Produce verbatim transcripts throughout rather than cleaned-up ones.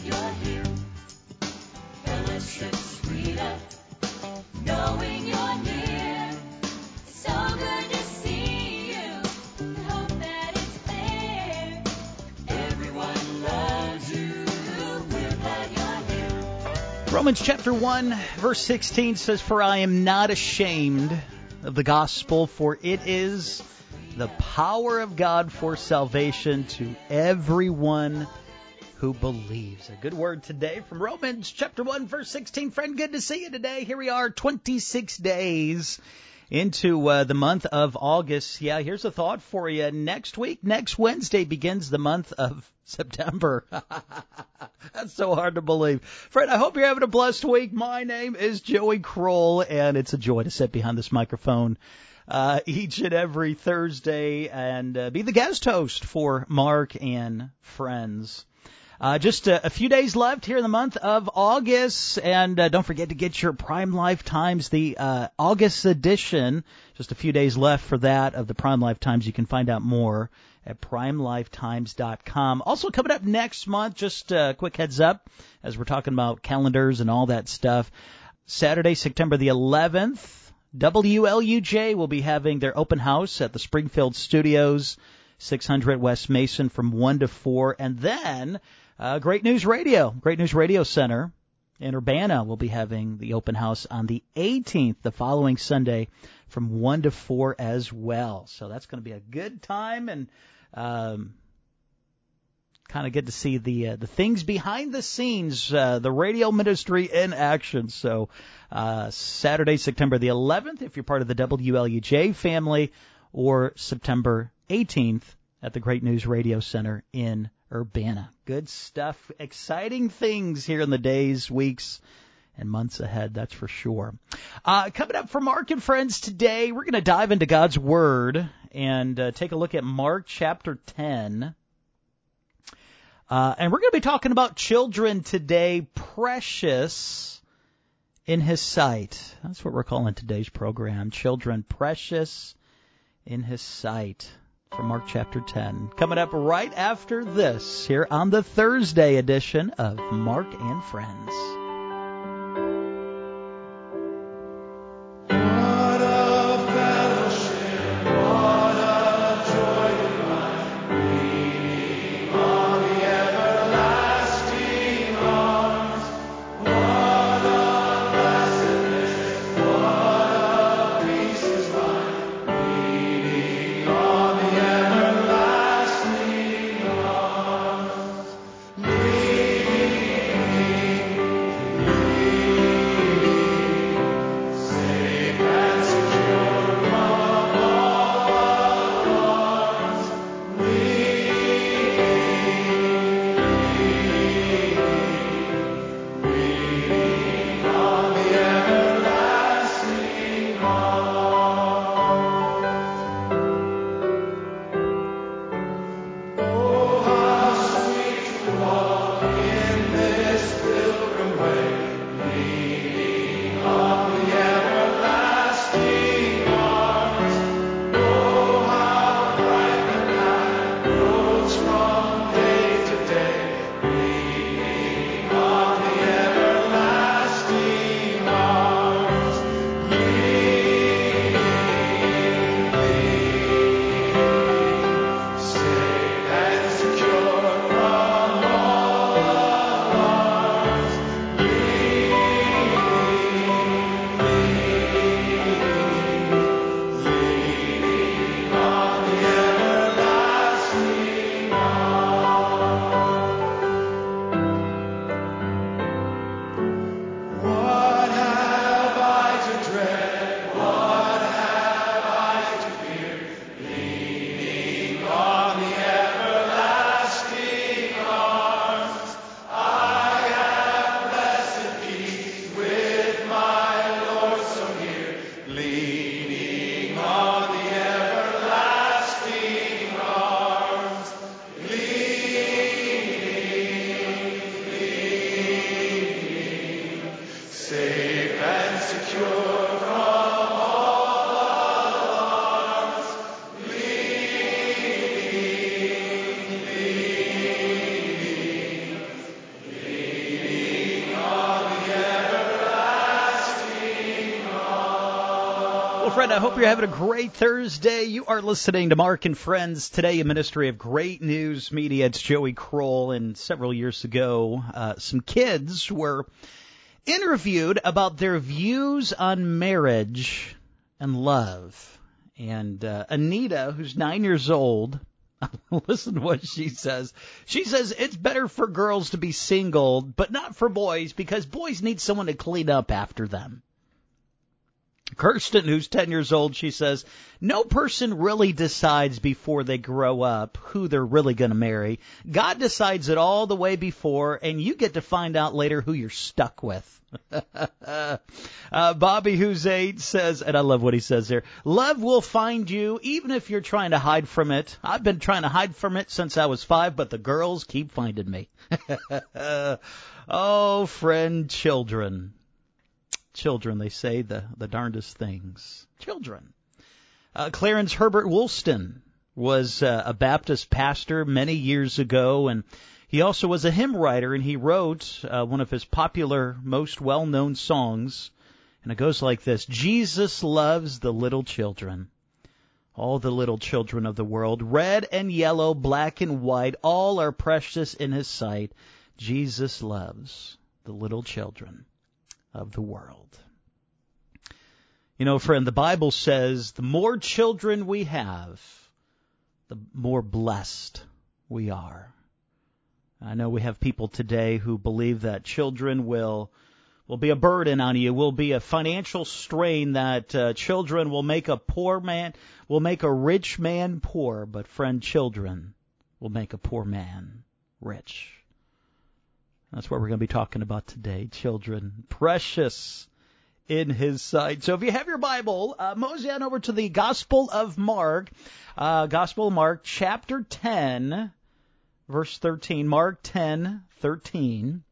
glad you're here. Fellowship sweeter, knowing you're near. It's so good to see you. Hope that it's clear. Everyone loves you. We're glad you're here. Romans chapter one, verse sixteen says, "For I am not ashamed of the gospel, for it is the power of God for salvation to everyone who believes." A good word today from Romans chapter one, verse sixteen. Friend, good to see you today. Here we are, twenty-six days into uh, the month of August. Yeah, here's a thought for you. Next week, next Wednesday, begins the month of September. That's so hard to believe. Friend, I hope you're having a blessed week. My name is Joey Kroll, and it's a joy to sit behind this microphone uh, each and every Thursday and uh, be the guest host for Mark and Friends. Uh, just a, a few days left here in the month of August, and uh, don't forget to get your Prime Life Times, the uh, August edition. Just a few days left for that of the Prime Life Times. You can find out more at prime life times dot com. Also coming up next month, just a quick heads up, as we're talking about calendars and all that stuff, Saturday, September the eleventh, W L U J will be having their open house at the Springfield Studios, six hundred West Mason from one to four, and then Uh, Great News Radio, Great News Radio Center in Urbana will be having the open house on the eighteenth, the following Sunday, from one to four as well. So that's going to be a good time, and um, kind of get to see the uh, the things behind the scenes, uh, the radio ministry in action. So uh, Saturday, September the eleventh, if you're part of the W L U J family, or September eighteenth at the Great News Radio Center in Urbana. Good stuff. Exciting things here in the days, weeks, and months ahead, that's for sure. Uh, coming up for Mark and Friends today, we're going to dive into God's Word and uh, take a look at Mark chapter ten. Uh, and we're going to be talking about children today, precious in His sight. That's what we're calling today's program, Children Precious in His sight. From Mark chapter ten. Coming up right after this here on the Thursday edition of Mark and Friends. Friend, I hope you're having a great Thursday. You are listening to Mark and Friends today, a ministry of Great News Media. It's Joey Kroll, and several years ago, uh, some kids were interviewed about their views on marriage and love. And uh, Anita, who's nine years old, listen to what she says. She says it's better for girls to be single, but not for boys, because boys need someone to clean up after them. Kirsten, who's ten years old, she says, no person really decides before they grow up who they're really going to marry. God decides it all the way before, and you get to find out later who you're stuck with. uh, Bobby, who's eight, says, and I love what he says here, love will find you even if you're trying to hide from it. I've been trying to hide from it since I was five, but the girls keep finding me. Oh, friend, children. Children, they say the, the darndest things. Children. Uh, Clarence Herbert Woolston was uh, a Baptist pastor many years ago, and he also was a hymn writer, and he wrote uh, one of his popular, most well-known songs, and it goes like this: Jesus loves the little children, all the little children of the world, red and yellow, black and white, all are precious in his sight. Jesus loves the little children of the world. You know, friend, the Bible says the more children we have, the more blessed we are. I know we have people today who believe that children will will be a burden on you, will be a financial strain, that uh, children will make a poor man, will make a rich man poor, but friend, children will make a poor man rich. That's what we're going to be talking about today. Children, precious in his sight. So if you have your Bible, uh, mosey on over to the Gospel of Mark, uh, Gospel of Mark, chapter ten, verse thirteen. Mark ten, thirteen.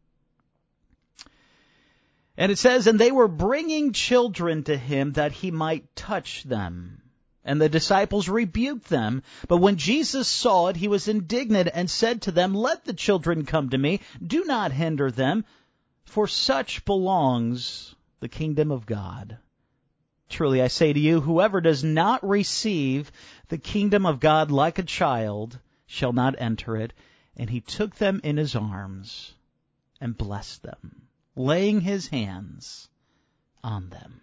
And it says, and they were bringing children to him that he might touch them. And the disciples rebuked them. But when Jesus saw it, he was indignant and said to them, let the children come to me. Do not hinder them, for such belongs the kingdom of God. Truly I say to you, whoever does not receive the kingdom of God like a child shall not enter it. And he took them in his arms and blessed them, laying his hands on them.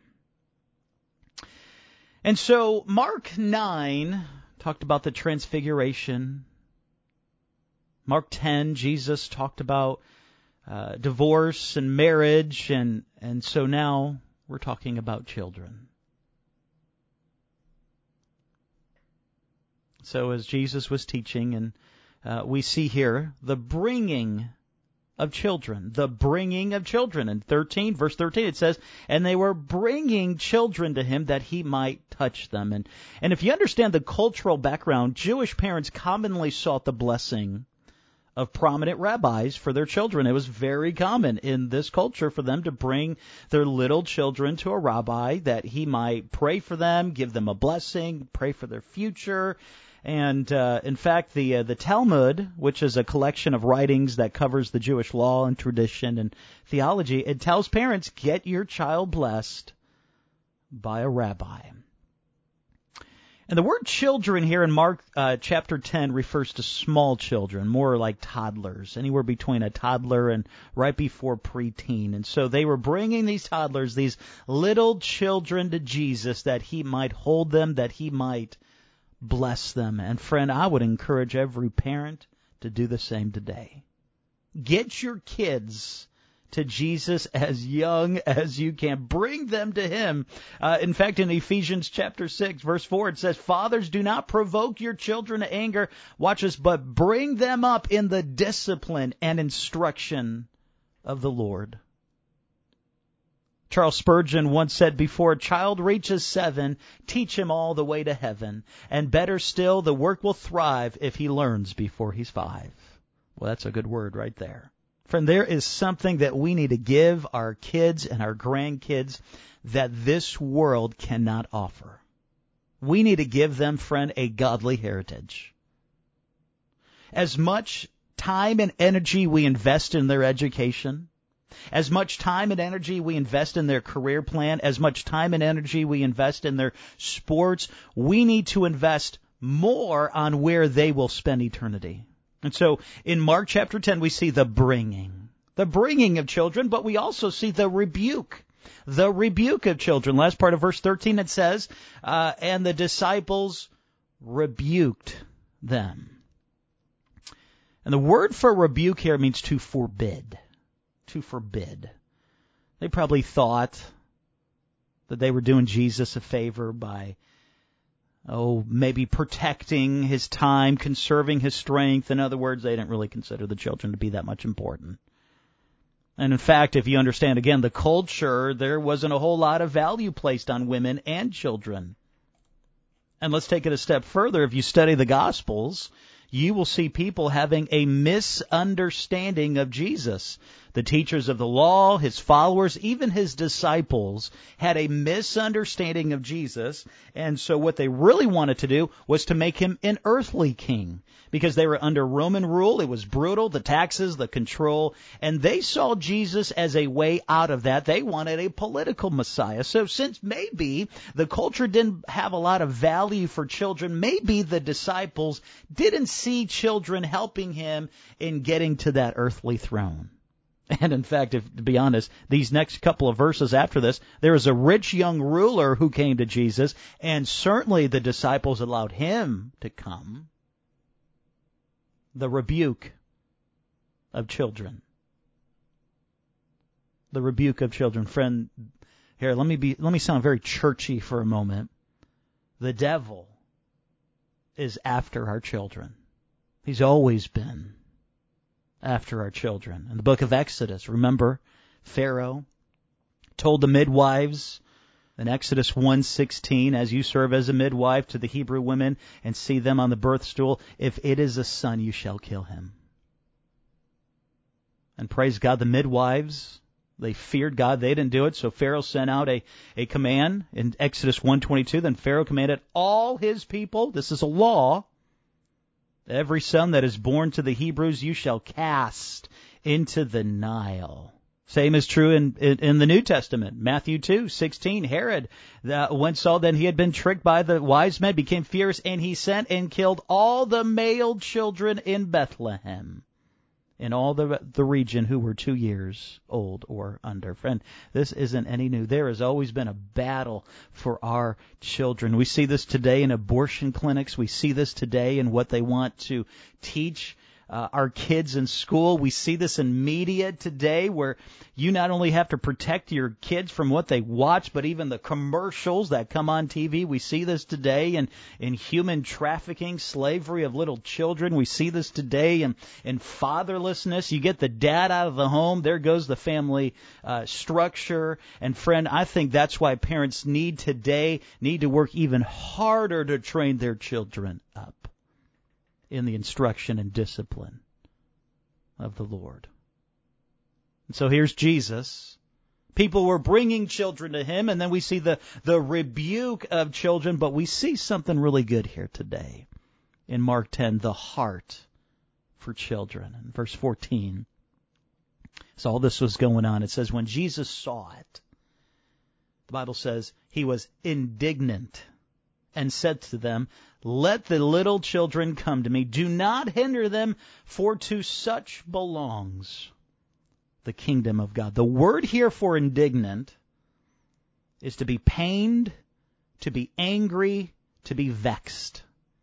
And so Mark nine talked about the transfiguration. Mark ten, Jesus talked about uh, divorce and marriage. And, and so now we're talking about children. So as Jesus was teaching, and uh, we see here the bringing of children, the bringing of children. In thirteen, verse thirteen, it says, and they were bringing children to him that he might touch them. And, and if you understand the cultural background, Jewish parents commonly sought the blessing of prominent rabbis for their children. It was very common in this culture for them to bring their little children to a rabbi that he might pray for them, give them a blessing, pray for their future. And uh, in fact, the uh, the Talmud, which is a collection of writings that covers the Jewish law and tradition and theology, it tells parents, get your child blessed by a rabbi. And the word children here in Mark uh, chapter ten refers to small children, more like toddlers, anywhere between a toddler and right before preteen. And so they were bringing these toddlers, these little children, to Jesus that he might hold them, that he might bless them. And friend, I would encourage every parent to do the same today. Get your kids to Jesus as young as you can. Bring them to him. Uh, in fact, in Ephesians chapter six, verse four, it says, fathers, do not provoke your children to anger. Watch this, but bring them up in the discipline and instruction of the Lord. Charles Spurgeon once said, before a child reaches seven, teach him all the way to heaven. And better still, the work will thrive if he learns before he's five. Well, that's a good word right there. Friend, there is something that we need to give our kids and our grandkids that this world cannot offer. We need to give them, friend, a godly heritage. As much time and energy we invest in their education, As much time and energy we invest in their career plan, as much time and energy we invest in their sports, we need to invest more on where they will spend eternity. And so in Mark chapter ten, we see the bringing, the bringing of children, but we also see the rebuke, the rebuke of children. Last part of verse thirteen, it says, uh, and the disciples rebuked them. And the word for rebuke here means to forbid, to forbid. They probably thought that they were doing Jesus a favor by Oh, maybe protecting his time, conserving his strength. In other words, they didn't really consider the children to be that much important. And in fact, if you understand, again, the culture, there wasn't a whole lot of value placed on women and children. And let's take it a step further. If you study the Gospels, you will see people having a misunderstanding of Jesus. The teachers of the law, his followers, even his disciples had a misunderstanding of Jesus. And so what they really wanted to do was to make him an earthly king, because they were under Roman rule. It was brutal, the taxes, the control. And they saw Jesus as a way out of that. They wanted a political Messiah. So since maybe the culture didn't have a lot of value for children, maybe the disciples didn't see children helping him in getting to that earthly throne. And in fact, if, to be honest, these next couple of verses after this, there is a rich young ruler who came to Jesus, and certainly the disciples allowed him to come. The rebuke of children. The rebuke of children. Friend, here, let me be, let me sound very churchy for a moment. The devil is after our children. He's always been after our children. In the book of Exodus, remember, Pharaoh told the midwives in Exodus one sixteen, as you serve as a midwife to the Hebrew women and see them on the birth stool, if it is a son, you shall kill him. And praise God, the midwives, they feared God. They didn't do it, so Pharaoh sent out a, a command in Exodus one twenty-two. Then Pharaoh commanded all his people, this is a law, every son that is born to the Hebrews you shall cast into the Nile. Same is true in, in, in the New Testament. Matthew two sixteen, Herod, uh, when saw that he had been tricked by the wise men, became furious, and he sent and killed all the male children in Bethlehem, in all the the region who were two years old or under. Friend, this isn't any new. There has always been a battle for our children. We see this today in abortion clinics. We see this today in what they want to teach Uh, our kids in school. We see this in media today, where you not only have to protect your kids from what they watch, but even the commercials that come on T V. We see this today in, in human trafficking, slavery of little children. We see this today in, in fatherlessness. You get the dad out of the home, there goes the family uh, structure. And friend, I think that's why parents need today, need to work even harder to train their children up in the instruction and discipline of the Lord. And so here's Jesus. People were bringing children to him, and then we see the, the rebuke of children, but we see something really good here today. In Mark ten, the heart for children. In verse fourteen, so all this was going on. It says, when Jesus saw it, the Bible says, he was indignant and said to them, let the little children come to me. Do not hinder them, for to such belongs the kingdom of God. The word here for indignant is to be pained, to be angry, to be vexed.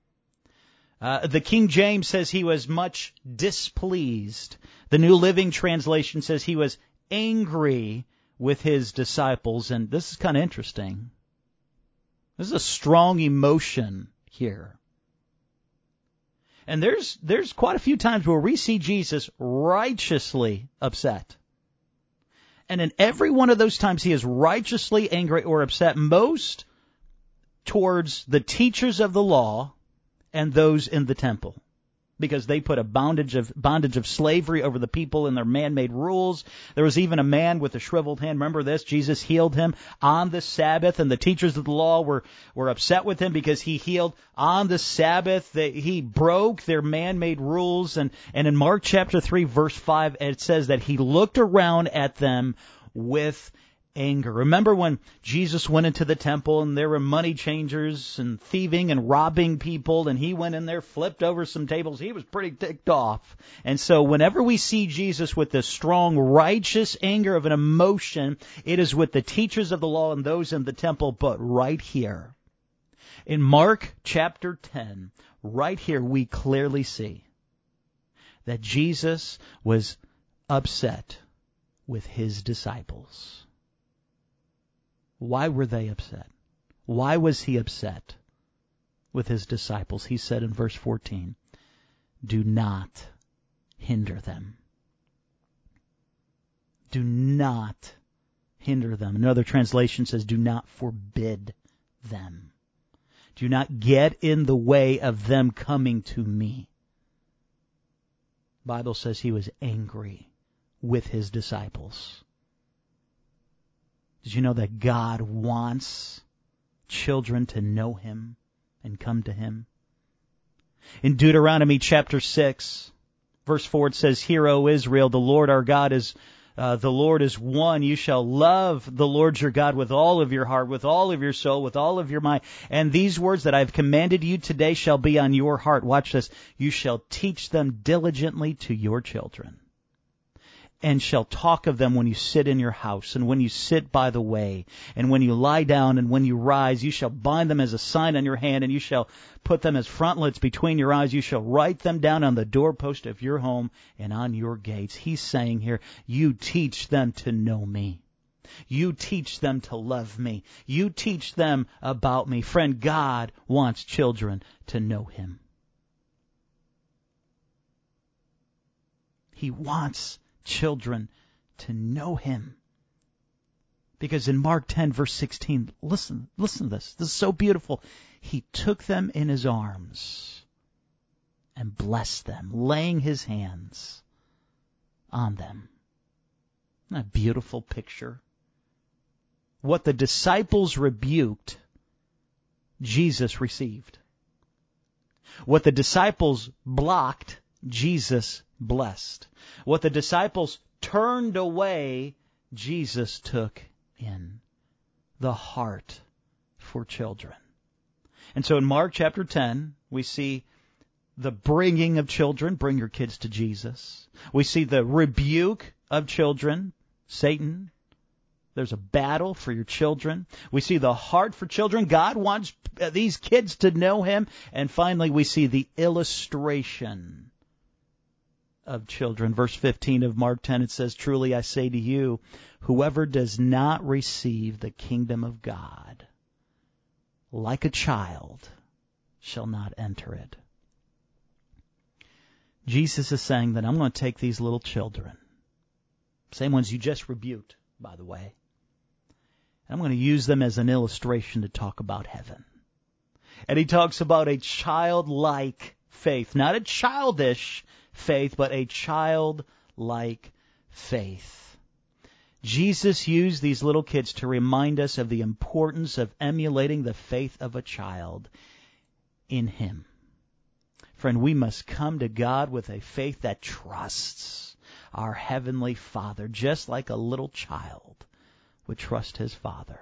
Uh, the King James says he was much displeased. The New Living Translation says he was angry with his disciples. And this is kind of interesting. This is a strong emotion here. And there's there's quite a few times where we see Jesus righteously upset. And in every one of those times he is righteously angry or upset, most towards the teachers of the law and those in the temple. because they put a bondage of bondage of slavery over the people in their man-made rules. There was even a man with a shriveled hand. Remember this? Jesus healed him on the Sabbath, and the teachers of the law were, were upset with him because he healed on the Sabbath. They, he broke their man-made rules. And, and in Mark chapter three, verse five, it says that he looked around at them with anger. Remember when Jesus went into the temple and there were money changers and thieving and robbing people, and he went in there, flipped over some tables. He was pretty ticked off. And so whenever we see Jesus with this strong, righteous anger of an emotion, it is with the teachers of the law and those in the temple. But right here, in Mark chapter ten, right here we clearly see that Jesus was upset with his disciples. Why were they upset? Why was he upset with his disciples? He said in verse fourteen, do not hinder them. Do not hinder them. Another translation says, do not forbid them. Do not get in the way of them coming to me. The Bible says he was angry with his disciples. Did you know that God wants children to know him and come to him? In Deuteronomy chapter six, verse four, it says, hear, O Israel, the Lord our God is uh, the Lord is one. You shall love the Lord your God with all of your heart, with all of your soul, with all of your mind. And these words that I have commanded you today shall be on your heart. Watch this. You shall teach them diligently to your children, and shall talk of them when you sit in your house, and when you sit by the way, and when you lie down, and when you rise. You shall bind them as a sign on your hand, and you shall put them as frontlets between your eyes. You shall write them down on the doorpost of your home and on your gates. He's saying here, you teach them to know me. You teach them to love me. You teach them about me. Friend, God wants children to know him. He wants children to know him. Because in Mark ten, verse sixteen, listen, listen to this. This is so beautiful. He took them in his arms and blessed them, laying his hands on them. Isn't that a beautiful picture? What the disciples rebuked, Jesus received. What the disciples blocked, Jesus blessed. What the disciples turned away, Jesus took in. The heart for children. And so in Mark chapter ten, we see the bringing of children. Bring your kids to Jesus. We see the rebuke of children. Satan, there's a battle for your children. We see the heart for children. God wants these kids to know him. And finally, we see the illustration of children. Verse fifteen of Mark ten, it says, truly I say to you, whoever does not receive the kingdom of God like a child shall not enter it. Jesus is saying that I'm going to take these little children, same ones you just rebuked, by the way, and I'm going to use them as an illustration to talk about heaven. And he talks about a childlike faith, not a childish faith, but a childlike faith. Jesus used these little kids to remind us of the importance of emulating the faith of a child in him. Friend, we must come to God with a faith that trusts our Heavenly Father, just like a little child would trust his father.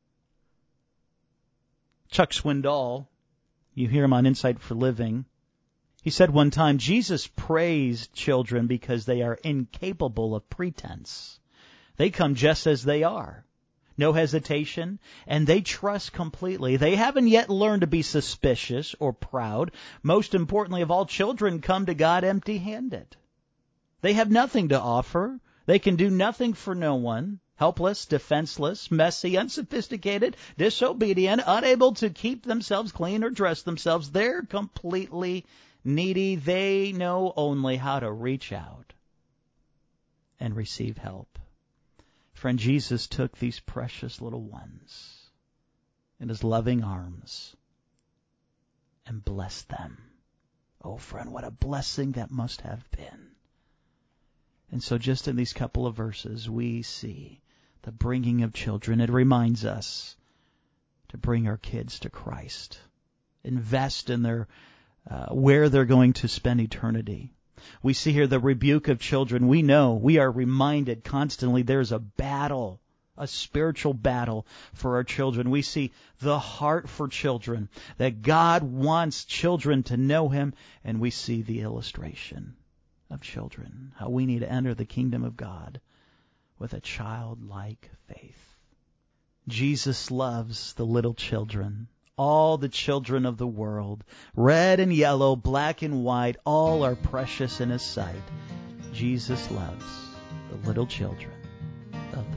Chuck Swindoll, you hear him on Insight for Living, he said one time, Jesus praised children because they are incapable of pretense. They come just as they are. No hesitation, and they trust completely. They haven't yet learned to be suspicious or proud. Most importantly of all, children come to God empty-handed. They have nothing to offer. They can do nothing for no one. Helpless, defenseless, messy, unsophisticated, disobedient, unable to keep themselves clean or dress themselves. They're completely needy. They know only how to reach out and receive help. Friend, Jesus took these precious little ones in his loving arms and blessed them. Oh, friend, what a blessing that must have been. And so just in these couple of verses, we see the bringing of children. It reminds us to bring our kids to Christ. Invest in their uh, where they're going to spend eternity. We see here the rebuke of children. We know, we are reminded constantly there's a battle, a spiritual battle for our children. We see the heart for children, that God wants children to know Him, and we see the illustration of children, how we need to enter the kingdom of God with a childlike faith. Jesus loves the little children, all the children of the world, red and yellow, black and white, all are precious in His sight. Jesus loves the little children of the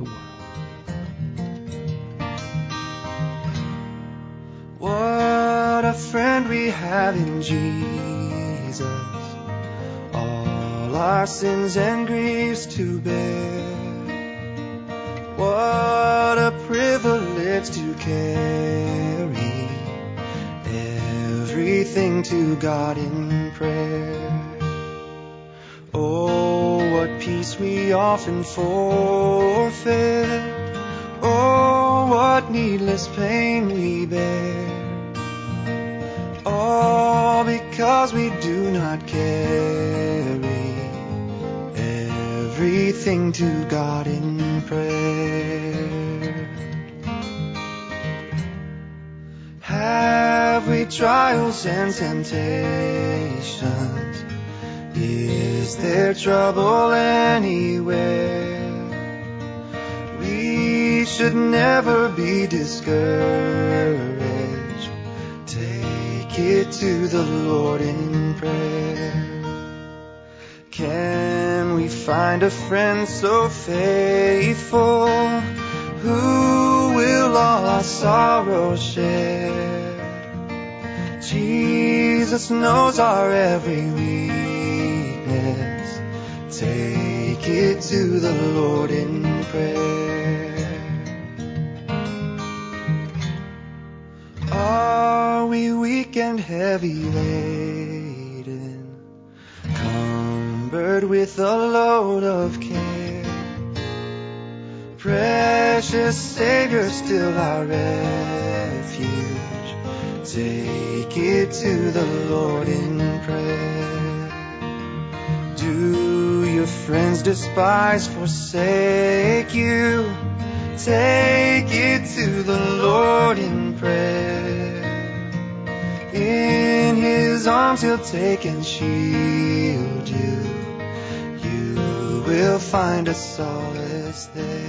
world. What a friend we have in Jesus, all our sins and griefs to bear. What a privilege to carry everything to God in prayer. Oh, what peace we often forfeit. Oh, what needless pain we bear. All because we do not carry everything to God in prayer. Have we trials and temptations? Is there trouble anywhere? We should never be discouraged. Take it to the Lord in prayer. Can we find a friend so faithful, who will all our sorrows share? Jesus knows our every weakness. Take it to the Lord in prayer. Are we weak and heavy laden, cumbered with a load of care? Precious Savior, still our refuge. Take it to the Lord in prayer. Do your friends despise, forsake you? Take it to the Lord in prayer. In His arms He'll take and shield you. You will find a solace there.